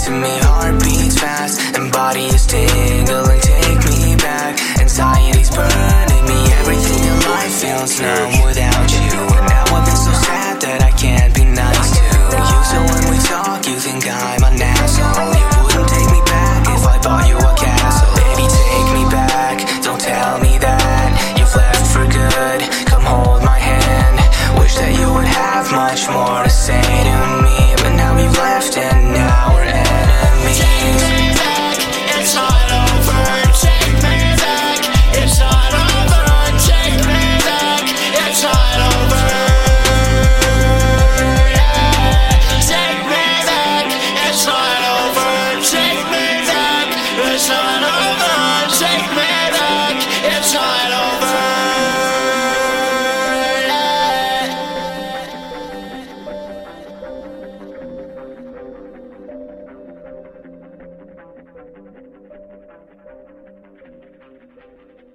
to me, heart beats fast and body is tingling. Take me back, anxiety's burning me. Everything in life feels numb without you, and now I've been so sad that I can't be nice to you. So when we talk, you think I'm an asshole. You wouldn't take me back if I bought you a castle. Baby, take me back, don't tell me that you've left for good. Come hold my hand, wish that you would have much more to say to me, but now you've left and now we're enemies. Take me back, it's not over. Take me back, it's not over. Take me back, it's not over. Yeah. Take me back, it's not over. Take me back, it's not over. Take me back, it's not over. Yeah.